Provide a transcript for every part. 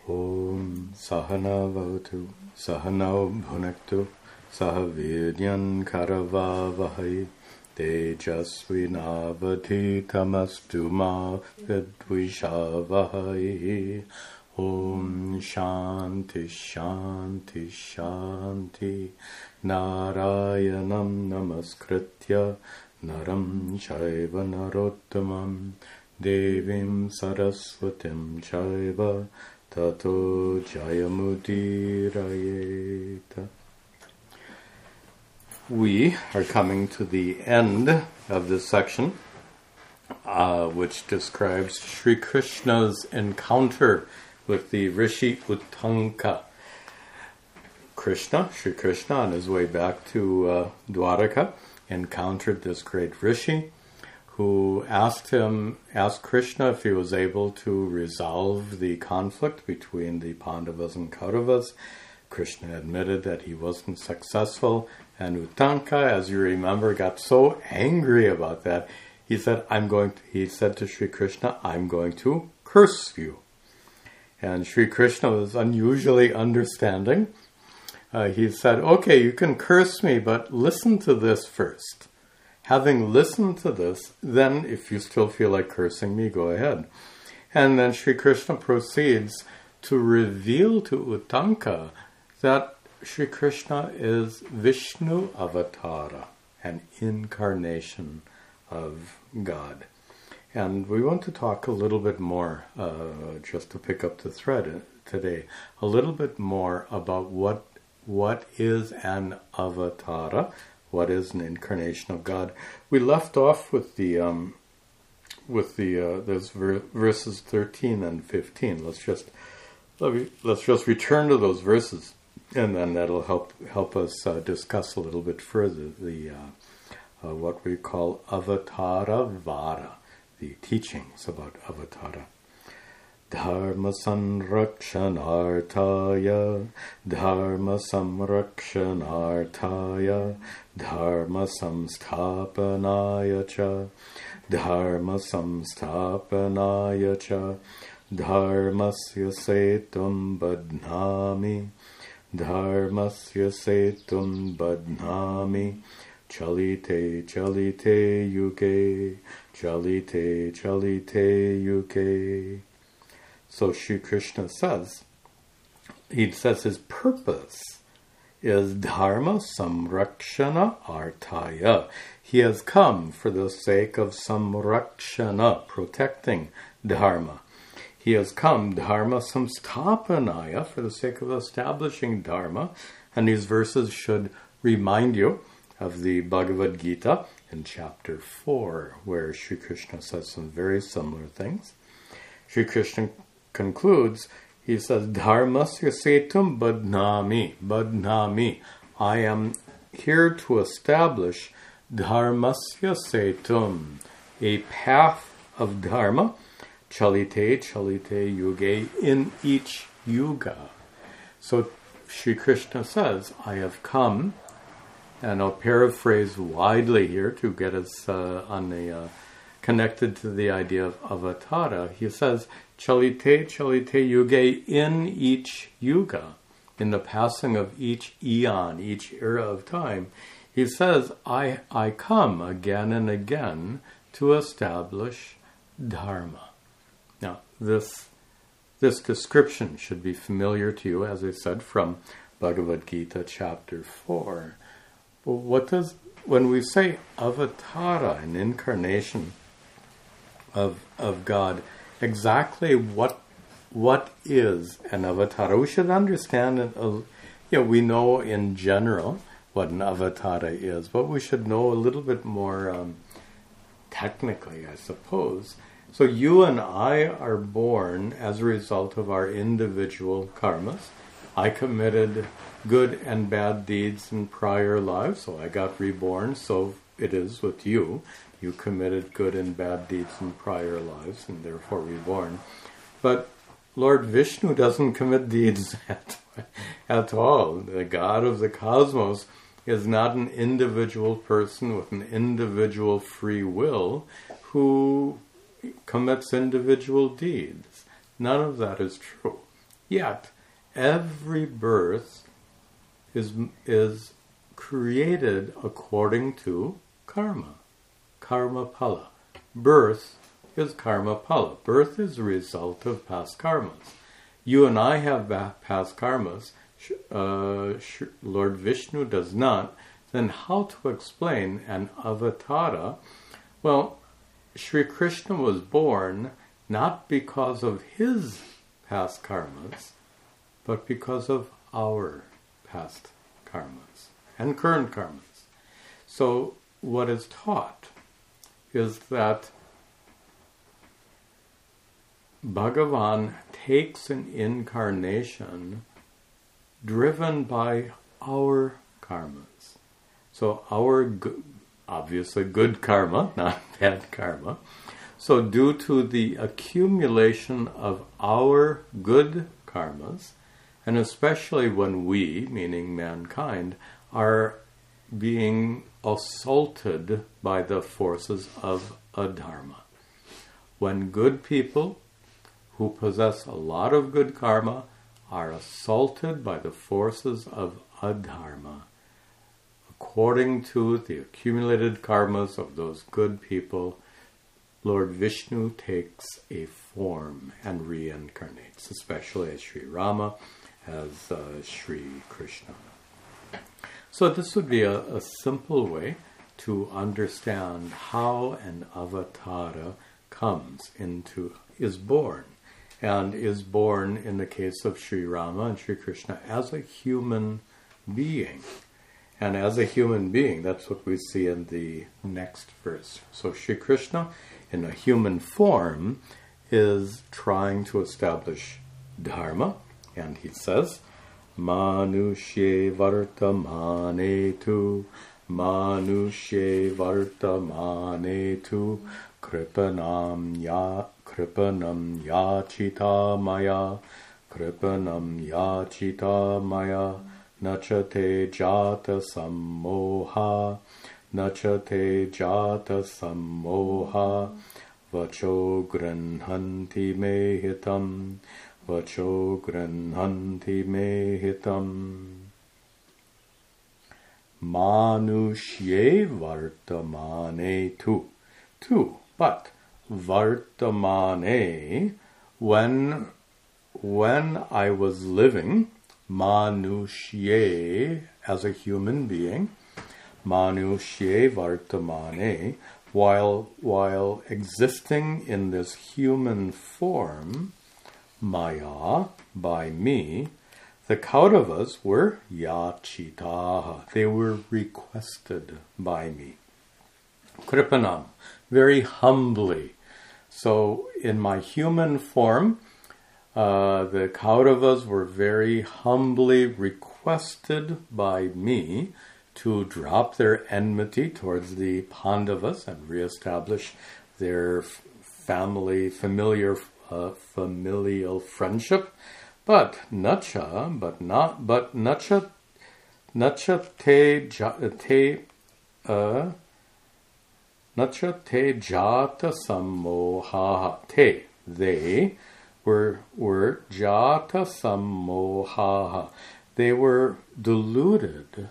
Om Sahana Vavatu Sahano Bhunaktu Sahavidyan Karavavahai Tejasvinavati Tamastu Ma Vidvishavahai. Om Shanti Shanti Shanti. Narayanam Namaskritya Naram Chaiva Narottamam Devim Saraswatim Chaiva Tato Jayamudirayeta. We are coming to the end of this section, which describes Sri Krishna's encounter with the Rishi Uttanka. Sri Krishna, on his way back to Dwaraka, encountered this great Rishi who asked Krishna if he was able to resolve the conflict between the Pandavas and Kauravas. Krishna admitted that he wasn't successful, and Uttanka, as you remember, got so angry about that, he said to Sri Krishna, "I'm going to curse you." And Sri Krishna was unusually understanding. He said, "Okay, you can curse me, but listen to this first. Having listened to this, then if you still feel like cursing me, go ahead." And then Sri Krishna proceeds to reveal to Uttanka that Sri Krishna is Vishnu Avatara, an incarnation of God. And we want to talk a little bit more, just to pick up the thread today, a little bit more about what is an avatara, what is an incarnation of God. We left off with those verses 13 and 15. Let's just return to those verses, and then that'll help us discuss a little bit further the what we call avatara vara, the teachings about avatara. Dharma samrakshanartaya, dharma samrakshanartaya, dharma samsthapanaya cha, dharma samsthapanaya cha, dharmasya setum badhnami, dharmasya setum badhnami, chalite chalite yuge, chalite chalite yuge. So Sri Krishna says his purpose is dharma samrakshana artaya. He has come for the sake of samrakshana, protecting dharma. He has come dharma samsthapanaya, for the sake of establishing dharma. And these verses should remind you of the Bhagavad Gita in chapter 4, where Sri Krishna says some very similar things. Sri Krishna concludes, he says, Dharmasya setum badhnami. I am here to establish Dharmasya setum, a path of Dharma, chalite yuge, in each yuga. So Sri Krishna says, I have come, and I'll paraphrase widely here to get us connected to the idea of avatara. He says, chalite yuge, in each yuga, in the passing of each eon, each era of time. He says, I come again and again to establish dharma. Now, this description should be familiar to you, as I said, from Bhagavad Gita chapter 4. But when we say avatara, an incarnation of God, exactly what is an avatara? We should understand, we know in general what an avatara is, but we should know a little bit more technically, I suppose. So you and I are born as a result of our individual karmas. I committed good and bad deeds in prior lives, so I got reborn. So it is with you. You committed good and bad deeds in prior lives, and therefore reborn. But Lord Vishnu doesn't commit deeds at all. The God of the cosmos is not an individual person with an individual free will who commits individual deeds. None of that is true. Yet, every birth is created according to karma. Karma pala. Birth is karma pala. Birth is a result of past karmas. You and I have past karmas. Lord Vishnu does not. Then how to explain an avatara? Well, Sri Krishna was born not because of his past karmas, but because of our past karmas and current karmas. So what is taught is that Bhagavan takes an incarnation driven by our karmas. So our, obviously good karma, not bad karma. So due to the accumulation of our good karmas, and especially when we, meaning mankind, are being assaulted by the forces of adharma. When good people who possess a lot of good karma are assaulted by the forces of adharma, according to the accumulated karmas of those good people, Lord Vishnu takes a form and reincarnates, especially as Sri Rama, as Sri Krishna. So this would be a simple way to understand how an avatara is born. And is born, in the case of Sri Rama and Sri Krishna, as a human being. And as a human being, that's what we see in the next verse. So Sri Krishna, in a human form, is trying to establish dharma. And he says, Manushe vartamanetu, Manushe vartamanetu, Kripanam yachita maya, Kripanam yachita maya, Nachate jata sammoha, Nachate jata sammoha, Vacho granhanti me hitam, Vacho granhanti me hitam. Manushye vartamane tu. But vartamane, when I was living, manushye, as a human being, manushye vartamane, while existing in this human form, maya, by me, the Kauravas were yachitaha. They were requested by me. Kripanam, very humbly. So in my human form, the Kauravas were very humbly requested by me to drop their enmity towards the Pandavas and reestablish their familial friendship. But nacha te jata sammoha. They were jata sammoha. They were deluded.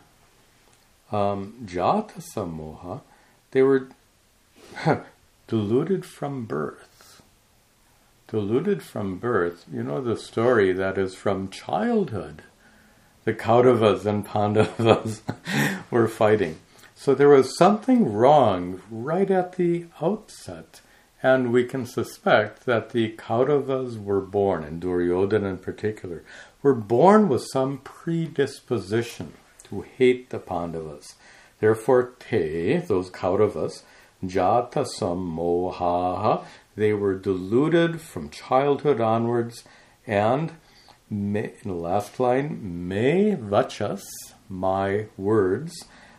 Jata sammoha. They were deluded from birth. Deluded from birth. You know the story that is from childhood. The Kauravas and Pandavas were fighting. So there was something wrong right at the outset. And we can suspect that the Kauravas were born, and Duryodhana in particular, were born with some predisposition to hate the Pandavas. Therefore, those Kauravas, jata sammoha, they were deluded from childhood onwards, and in the last line, me vachas, my words,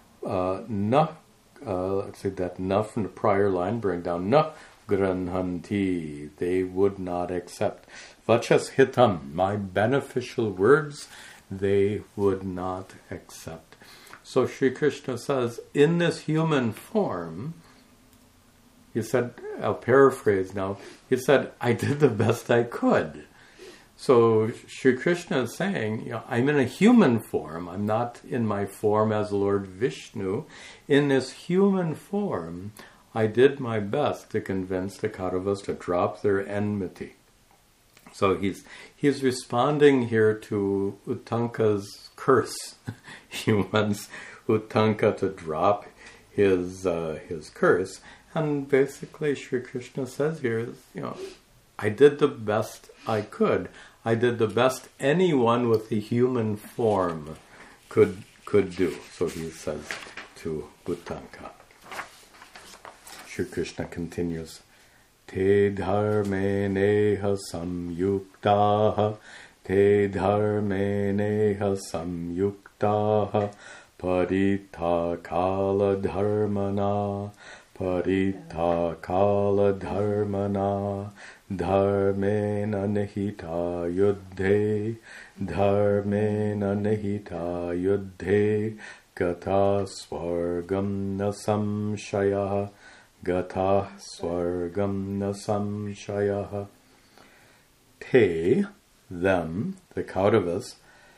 let's say that na from the prior line, bring down na granhanti, they would not accept. Vachas hitam, my beneficial words, they would not accept. So Sri Krishna says, in this human form, he said, I'll paraphrase now, he said, I did the best I could. So Sri Krishna is saying, I'm in a human form. I'm not in my form as Lord Vishnu. In this human form, I did my best to convince the Kauravas to drop their enmity. So he's responding here to Uttanka's curse. He wants Uttanka to drop his curse, and basically Sri Krishna says here is, I did the best I could. I did the best anyone with a human form could do. So he says to Uttanka. Sri Krishna continues. Te dharme neha samyuktaha, te dharme neha samyuktaha, parita kala dharmana, parita kala dharmana, dharmena nihita yuddhe, dharmena nihita yuddhe, gata swargam na samshaya, Gata swargam na samshayah. Te, them, the Kauravas,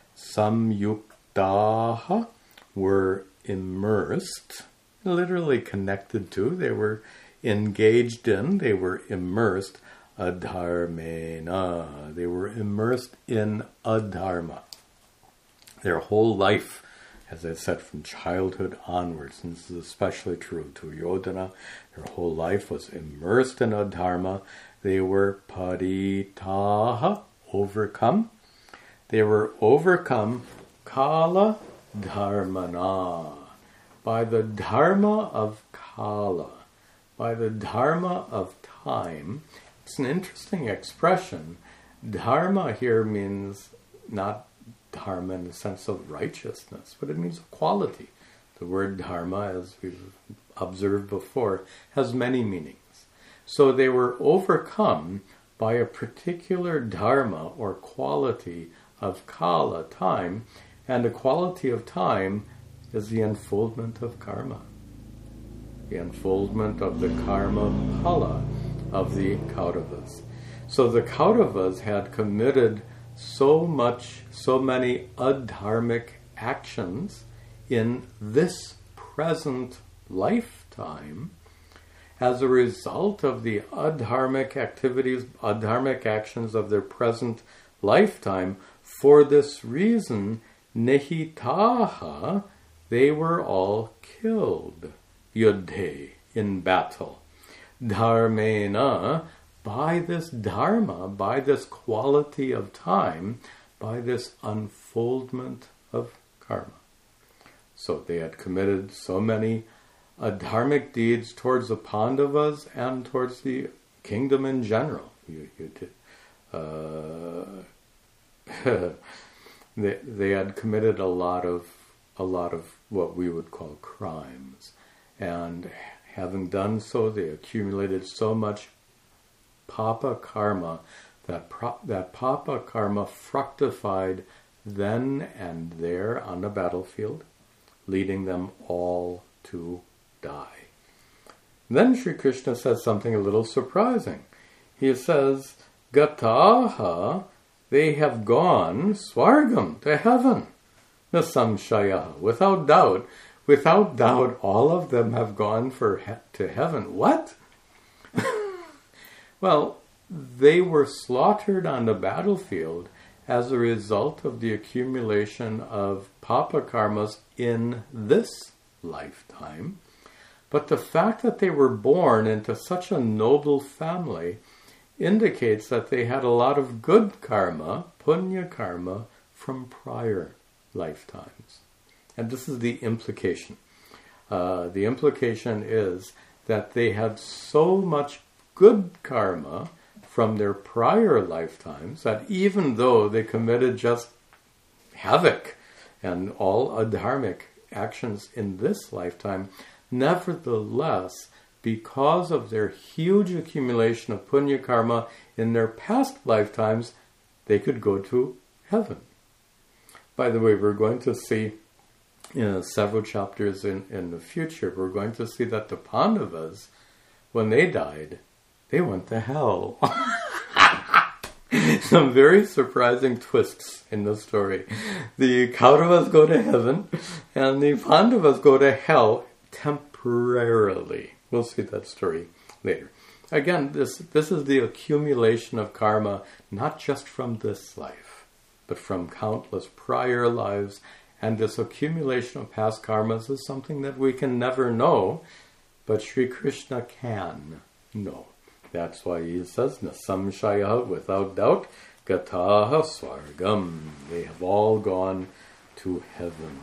samyuktaha, were immersed, literally connected to, they were engaged in, they were immersed, adharmena, they were immersed in adharma. Their whole life, as I said, from childhood onwards, and this is especially true to Yodhana, their whole life was immersed in adharma. They were paritaha, overcome. They were overcome, kala dharmana, by the dharma of kala, by the dharma of time. It's an interesting expression. Dharma here means not dharma in the sense of righteousness, but it means quality. The word dharma, as we've observed before, has many meanings. So they were overcome by a particular dharma or quality of kala, time, and the quality of time is the unfoldment of karma. The unfoldment of the karma phala of the Kauravas. So the Kauravas had committed so many adharmic actions in this present lifetime as a result of the adharmic activities, adharmic actions of their present lifetime. For this reason, nihitaha, they were all killed, yuddhe, in battle. Dharmena, by this dharma, by this quality of time, by this unfoldment of karma. So they had committed so many adharmic deeds towards the Pandavas and towards the kingdom in general. They had committed a lot of what we would call crimes, and having done so, they accumulated so much papa karma, that papa karma fructified then and there on the battlefield, leading them all to die. Then Sri Krishna says something a little surprising. He says, Gataha, they have gone, swargam, to heaven, nasamshaya, without doubt, all of them have gone to heaven. What? Well, they were slaughtered on the battlefield as a result of the accumulation of papa karmas in this lifetime. But the fact that they were born into such a noble family indicates that they had a lot of good karma, punya karma, from prior lifetimes. And this is the implication. The implication is that they had so much good karma from their prior lifetimes that even though they committed just havoc and all adharmic actions in this lifetime, nevertheless, because of their huge accumulation of punya karma in their past lifetimes, they could go to heaven. By the way, we're going to see in several chapters in the future, we're going to see that the Pandavas, when they died, they went to hell. some very surprising twists in the story. The Kauravas go to heaven, and the Pandavas go to hell temporarily. We'll see that story later. Again, this is the accumulation of karma, not just from this life, but from countless prior lives. And this accumulation of past karmas is something that we can never know, but Sri Krishna can know. That's why he says, Nasamshaya, without doubt, Gataha Swargam. They have all gone to heaven.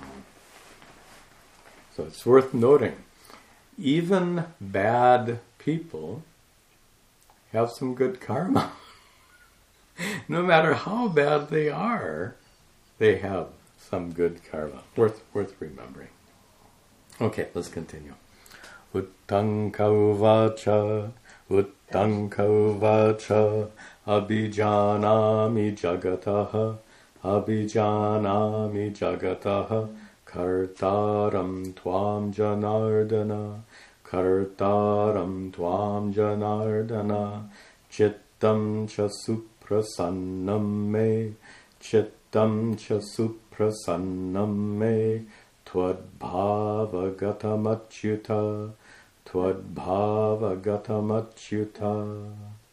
So it's worth noting, even bad people have some good karma. No matter how bad they are, they have some good karma. Worth remembering. Okay, let's continue. Uttanka uvacha, Uttanka uvacha, abhijanami jagataha, abhijanami jagataha, kartaram tvam janardana, kartaram tvam janardana, chittam cha suprasannam me, chittam cha suprasannam me, twadbhavagatamachyuta, twadbhavagatamachyuta.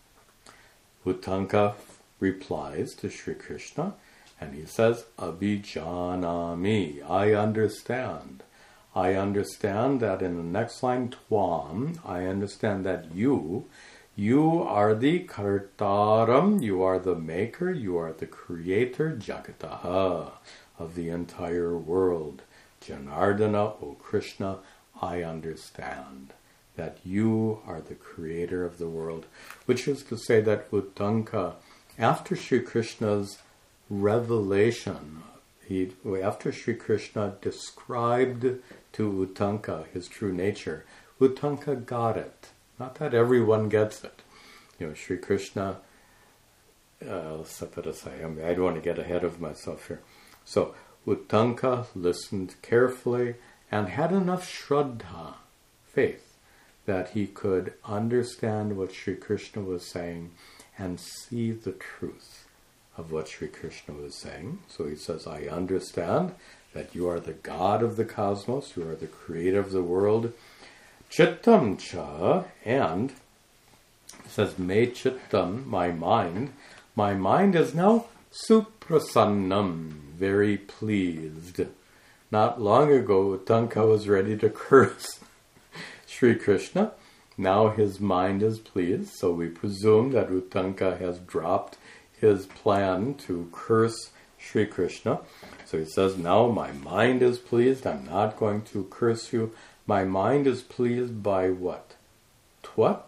Uttanka replies to Sri Krishna, and he says, Abhijanami, I understand. I understand that in the next line, Tvam, I understand that you are the Kartaram, you are the maker, you are the creator, Jagataha, of the entire world. Janardana, O Krishna, I understand that you are the creator of the world. Which is to say that Uttanka, after Sri Krishna's revelation, after Sri Krishna described to Uttanka his true nature, Uttanka got it. Not that everyone gets it. Sri Krishna, I'll set that aside. I don't want to get ahead of myself here. So, Uttanka listened carefully and had enough Shraddha, faith, that he could understand what Sri Krishna was saying and see the truth of what Sri Krishna was saying. So he says, I understand that you are the God of the cosmos, you are the creator of the world. Chittam cha, and it says, me chittam, my mind is now suprasannam, very pleased. Not long ago, Uttanka was ready to curse Sri Krishna. Now his mind is pleased, so we presume that Uttanka has dropped his plan to curse Sri Krishna. So he says, now my mind is pleased, I'm not going to curse you. My mind is pleased by what? Tvat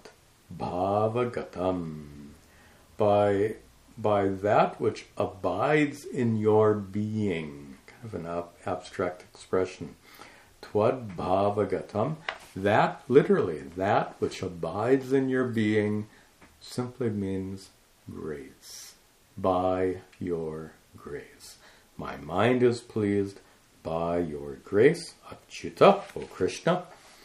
bhavagatam. By that which abides in your being. Kind of an abstract expression. Tvad bhavagatam. That, literally, that which abides in your being simply means grace. By your grace. My mind is pleased by your grace, Achyuta, O Krishna.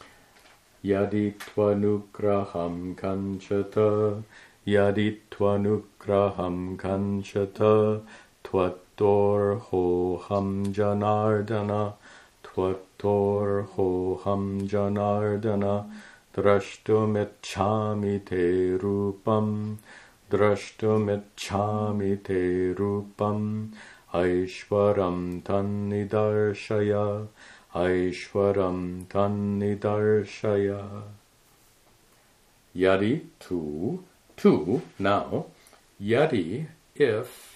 Yadi tvanugraham kanchata, yadi tvanugraham kanchata, tvator hoham janardana, tvator hoham janardana, drashtumichhami te rupam, drashtumichhami te rupam, Aishwaram tannidarshaya, Aishwaram tannidarshaya. Yadi, to, now, yadi, if,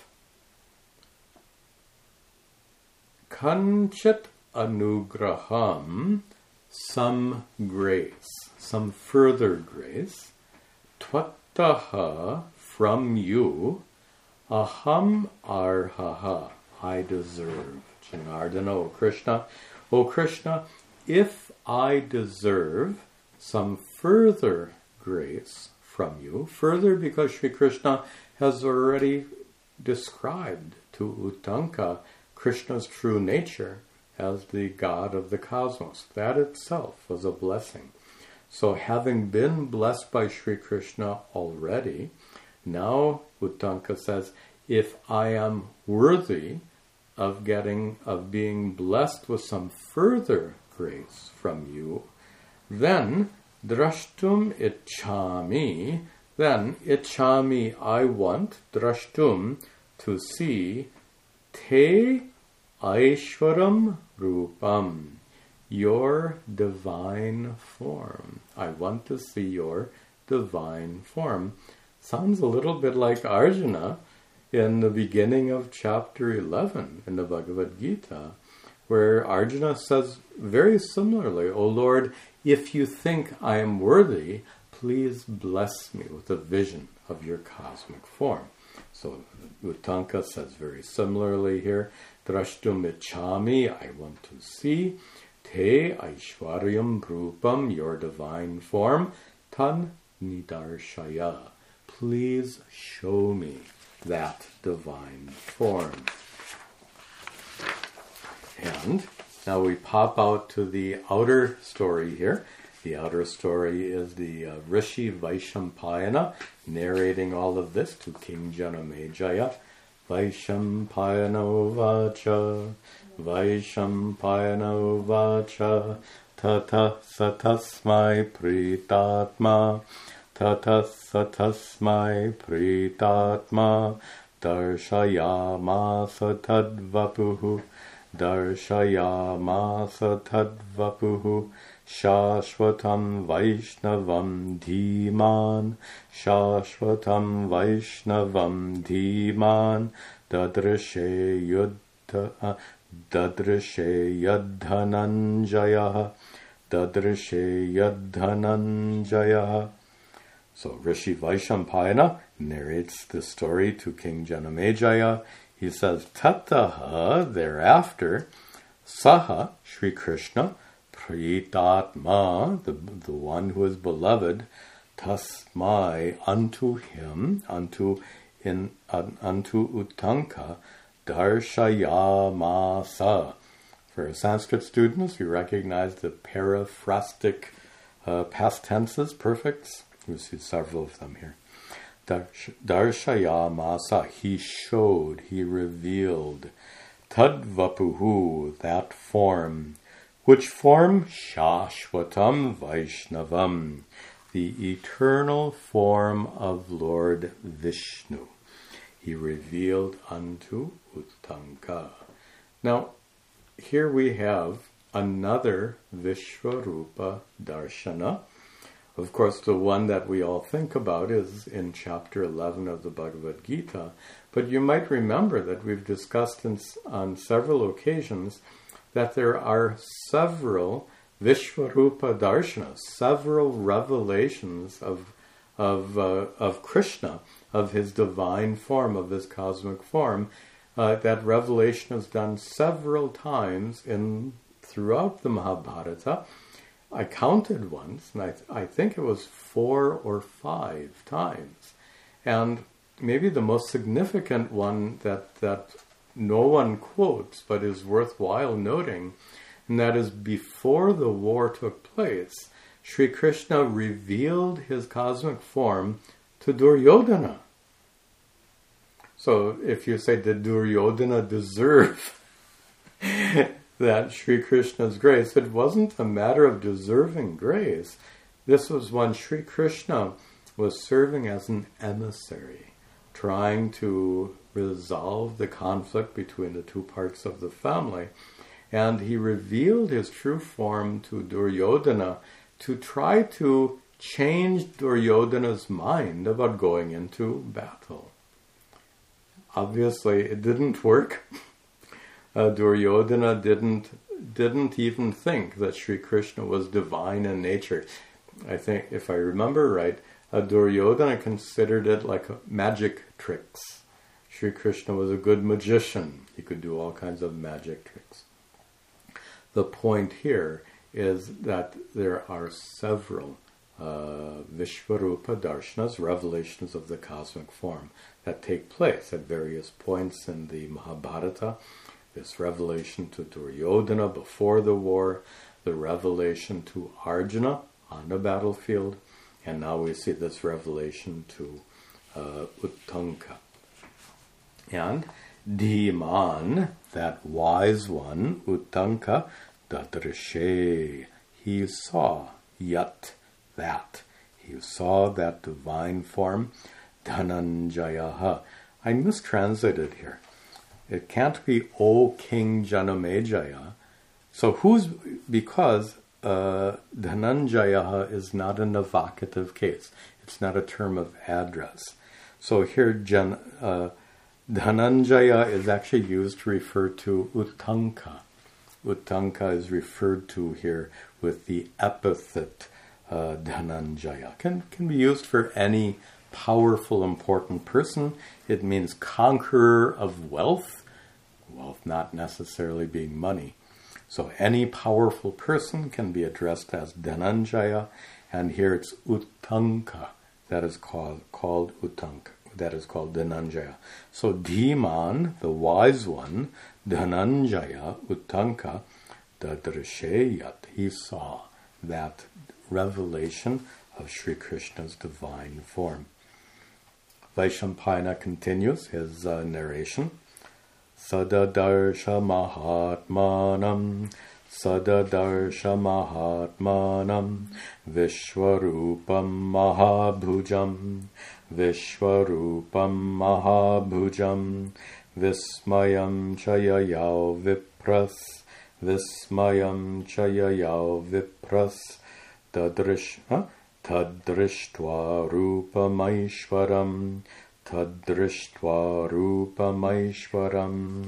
kanchit anugraham, some grace, some further grace, tvattaha, from you, aham arhaha, I deserve. Janardana, O Krishna, if I deserve some further grace from you, further because Sri Krishna has already described to Uttanka Krishna's true nature as the God of the cosmos. That itself was a blessing. So having been blessed by Sri Krishna already, Now Uttanka says, if I am worthy of being blessed with some further grace from you, then drashtum ichchami, I want, drashtum, to see, te aishwaram rupam, your divine form. I want to see your divine form. Sounds a little bit like Arjuna in the beginning of chapter 11 in the Bhagavad Gita, where Arjuna says very similarly, O Lord, if you think I am worthy, please bless me with a vision of your cosmic form. So Uttanka says very similarly here, drashtum ichchami, I want to see, te aishwaryam rupam, your divine form, tan nidarshaya, please show me that divine form. And now we pop out to the outer story here. The outer story is the Rishi Vaishampayana narrating all of this to King Janamejaya. Vaishampayana uvacha tata satasmai pritatma darshayamasa tadvapuhu Shashvatam Vaishnavam Dhiman Dadrishe Yadhananjaya. So Rishi Vaishampayana narrates the story to King Janamejaya. He says, Tataha, thereafter, Saha, Sri Krishna, Pritatma, the one who is beloved, Tasmai, unto him, unto Uttanka, Darshayamasa. For Sanskrit students, you recognize the paraphrastic past tenses, perfects. You see several of them here. Darshayamasa, he showed, he revealed. Tadvapuhu, that form. Which form? Shashvatam Vaishnavam, the eternal form of Lord Vishnu. He revealed unto Uttanka. Now, here we have another Vishvarupa Darshana. Of course, the one that we all think about is in chapter 11 of the Bhagavad Gita. But you might remember that we've discussed on several occasions that there are several Vishvarupa Darshanas, several revelations of Krishna, of his divine form, of his cosmic form. That revelation is done several times throughout the Mahabharata. I counted once, and I think it was 4 or 5 times. And maybe the most significant one that no one quotes, but is worthwhile noting, and that is before the war took place, Sri Krishna revealed his cosmic form to Duryodhana. So if you say, did Duryodhana deserve that Sri Krishna's grace? It wasn't a matter of deserving grace. This was when Sri Krishna was serving as an emissary, trying to resolve the conflict between the two parts of the family. And he revealed his true form to Duryodhana to try to change Duryodhana's mind about going into battle. Obviously, it didn't work. Duryodhana didn't even think that Sri Krishna was divine in nature. I think, if I remember right, Duryodhana considered it like magic tricks. Sri Krishna was a good magician. He could do all kinds of magic tricks. The point here is that there are several Vishvarupa Darshanas, revelations of the cosmic form, that take place at various points in the Mahabharata. This revelation to Duryodhana before the war, the revelation to Arjuna on the battlefield, and now we see this revelation to Uttanka. And Dhiman, that wise one, Uttanka, Dadrishe, he saw, yat, that. He saw that divine form, Dhananjayaha. I mistranslated here. It can't be, O King Janamejaya. So because Dhananjayaha is not an evocative case. It's not a term of address. So here Dhananjaya is actually used to refer to Uttanka. Uttanka is referred to here with the epithet Dhananjaya. Can be used for any powerful, important person. It means conqueror of wealth. Wealth not necessarily being money. So any powerful person can be addressed as Dhananjaya, and here it's Uttanka that is called Uttanka. That is called Dhananjaya. So Dhiman, the wise one, Dhananjaya, Uttanka, Dadrisheyat, he saw that revelation of Sri Krishna's divine form. Vaishampayana continues his narration. Sadadarsha Mahatmanam, Sadadarsha Mahatmanam, Vishwarupam Mahabhujam, Vishwarupam Mahabhujam, Vismayam Chayayao Vipras, Vismayam Chayayao Vipras, Tadrishtva Rupamaishwaram, Tadrishtva Rupamaishwaram.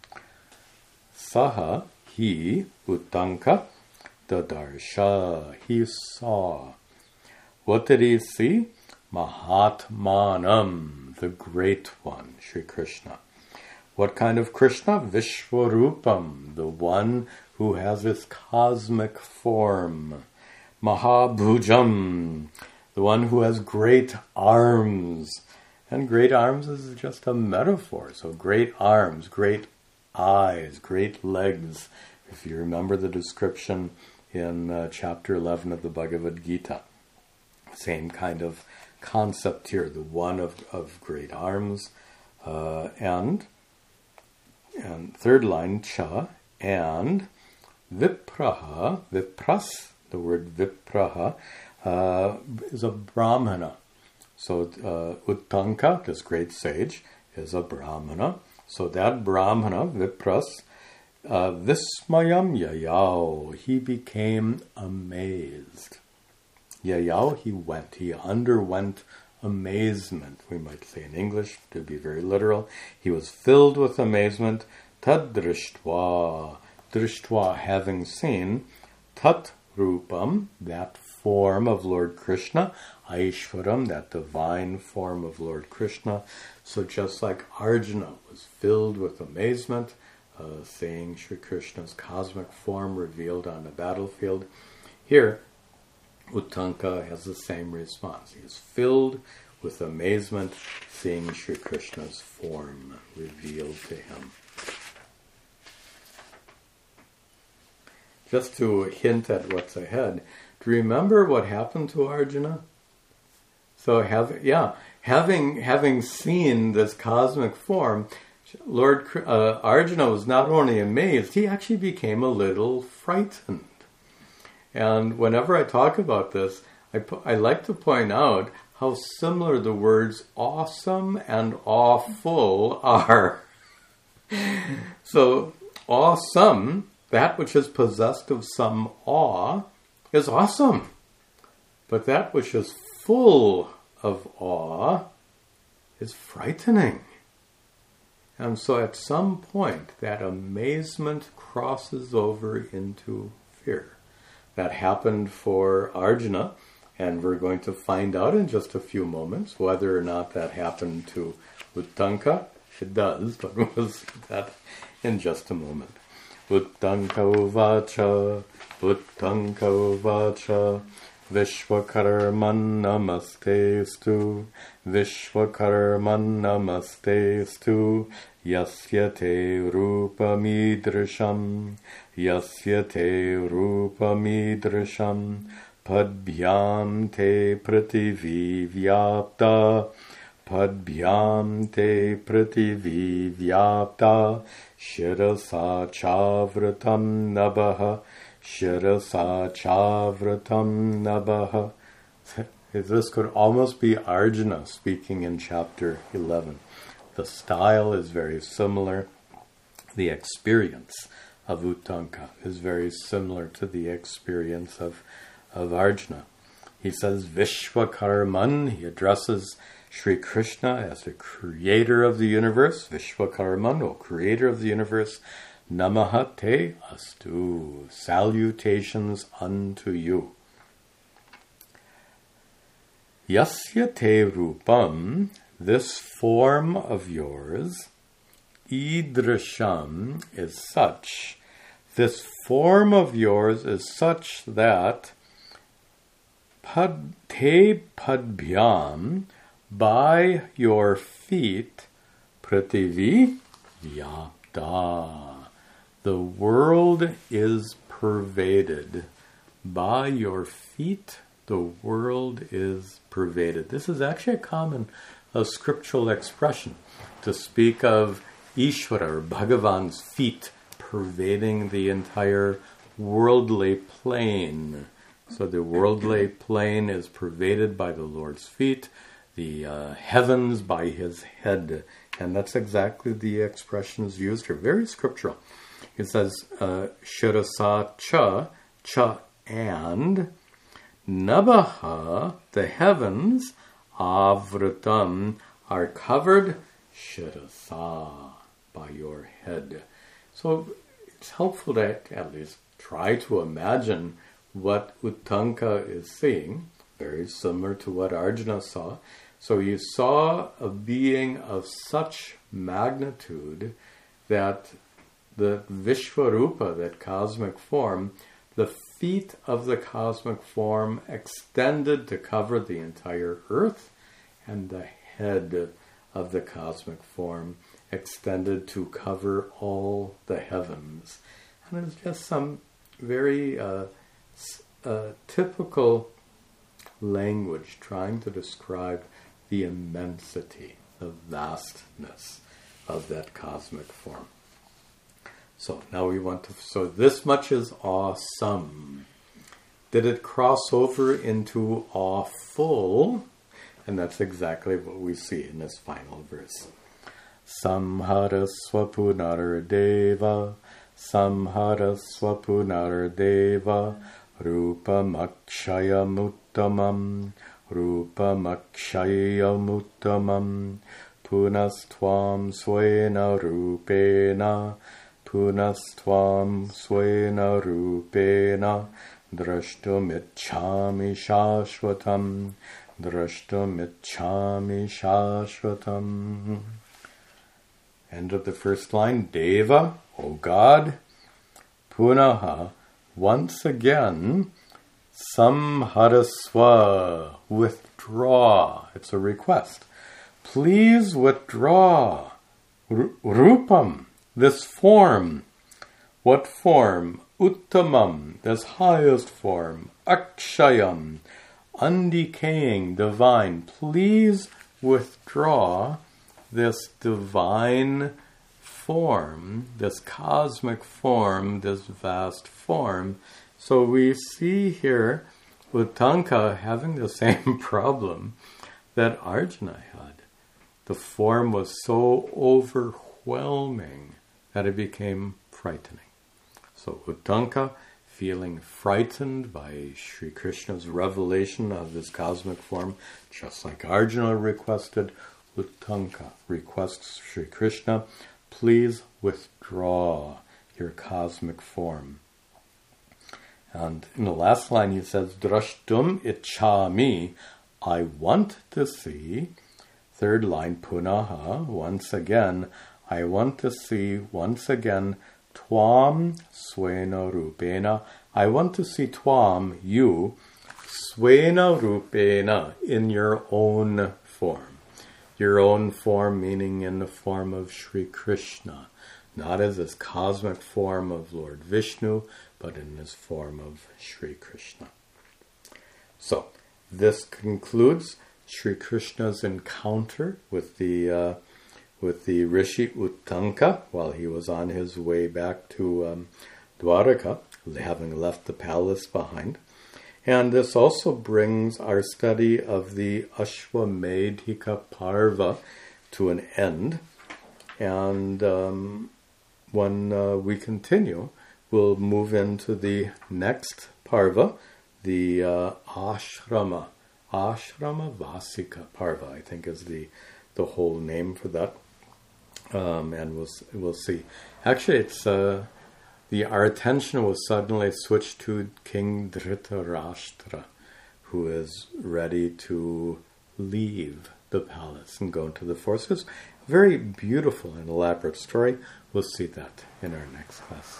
Saha, he, Uttanka, Dadarsha, he saw. What did he see? Mahatmanam, the great one, Sri Krishna. What kind of Krishna? Vishwarupam, the one who has this cosmic form. Mahabhujam, the one who has great arms. And great arms is just a metaphor. So great arms, great eyes, great legs. If you remember the description in chapter 11 of the Bhagavad Gita. Same kind of concept here. The one of great arms. And third line, cha, and vipraha, vipras, the word vipraha, is a brahmana. So Uttanka, this great sage, is a brahmana. So that brahmana, vipras, vismayam yayao, he became amazed. Yayao, he underwent amazement, we might say in English, to be very literal. He was filled with amazement. Tad drishtva, drishtva, having seen, tat rupam, that form of Lord Krishna, Aishwaram, that divine form of Lord Krishna. So just like Arjuna was filled with amazement, seeing Sri Krishna's cosmic form revealed on the battlefield, here Uttanka has the same response. He is filled with amazement, seeing Sri Krishna's form revealed to him. Just to hint at what's ahead, do you remember what happened to Arjuna? So having seen this cosmic form, Lord Arjuna was not only amazed, he actually became a little frightened. And whenever I talk about this, I like to point out how similar the words awesome and awful are. So awesome, that which is possessed of some awe, is awesome. But that which is full of awe is frightening. And so at some point, that amazement crosses over into fear. That happened for Arjuna, and we're going to find out in just a few moments whether or not that happened to Uttanka. It does, but we'll see that in just a moment. Uttanka uvacha, Vishwakarman namastestu, Vishwakarman namastestu, Yasyate rupamidrisham, Yasyate rupamidrisham, Padbhyam te prativi vyapta, padbhyam te prativi vyapta shirasa chavratam nabaha shirasa chavratam nabaha. This could almost be Arjuna speaking in chapter 11. The style is very similar. The experience of Uttanka is very similar to the experience of Arjuna. He says Vishwakarman. He addresses Sri Krishna as the creator of the universe. Vishwakarman, O creator of the universe. Namaha te astu. Salutations unto you. Yasya te rupam. This form of yours, idrasham, is such. This form of yours is such that te padbhyam, by your feet, prativi vyapta. The world is pervaded. By your feet, the world is pervaded. This is actually a scriptural expression to speak of Ishvara, or Bhagavan's feet, pervading the entire worldly plane. So the worldly plane is pervaded by the Lord's feet, the heavens by his head. And that's exactly the expressions used here. Very scriptural. It says, Shirasa cha, and, Nabaha, the heavens, Avratam, are covered, Shirasa, by your head. So it's helpful to at least try to imagine what Uttanka is seeing, very similar to what Arjuna saw. So you saw a being of such magnitude that the Vishwarupa, that cosmic form, the feet of the cosmic form extended to cover the entire earth, and the head of the cosmic form extended to cover all the heavens. And it's just some very typical language trying to describe the immensity, the vastness of that cosmic form. So now so this much is awesome. Did it cross over into awful? And that's exactly what we see in this final verse. Samhara swapunar deva, samhara swapunar deva, rupamakshayamuttamam, rupamakshayamuttamam, punastvam swena rupena, punastvam swena rupena, drashtumichhami shashvatam, drashtumichhami shashvatam. End of the first line. Deva, O God. Punaha, once again. Samharaswa, withdraw. It's a request. Please withdraw. Rupam, this form. What form? Uttamam, this highest form. Akshayam, undecaying, divine. Please withdraw this divine form, this cosmic form, this vast form. So we see here Uttanka having the same problem that Arjuna had. The form was so overwhelming that it became frightening. So Uttanka, feeling frightened by Sri Krishna's revelation of this cosmic form, just like Arjuna requested, Uttanka requests Sri Krishna, please withdraw your cosmic form. And in the last line he says, Drashtum ichhami, I want to see. Third line, punaha, once again, I want to see once again, Twam swena rupena, I want to see Twam, you, swena rupena, in your own form. Your own form, meaning in the form of Sri Krishna, not as this cosmic form of Lord Vishnu, but in this form of Sri Krishna. So, this concludes Sri Krishna's encounter with the Rishi Uttanka while he was on his way back to Dwaraka, having left the palace behind. And this also brings our study of the Ashwamedhika Parva to an end. And when we continue, we'll move into the next Parva, the Ashrama Vasika Parva, I think is the whole name for that. And we'll see. Actually, it's our attention was suddenly switched to King Dhritarashtra, who is ready to leave the palace and go into the forces. Very beautiful and elaborate story. We'll see that in our next class.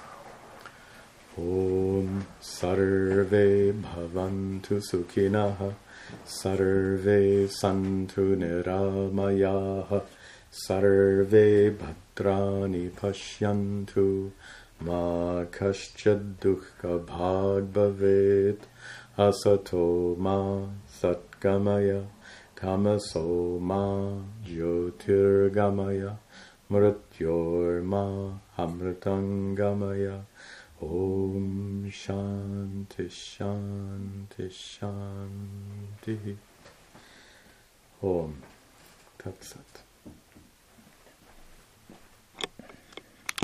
Om Sarve Bhavantu Sukhinah Sarve Santu Niramayaha Sarve Bhadrani Pashyantu Ma Kaschad Dukkha Bhag Bhavet Asato Ma Satgamaya Tamaso Ma Jyotirgamaya Mrityor Ma Amritangamaya Om Shanti Shanti Shanti Om Tat Sat.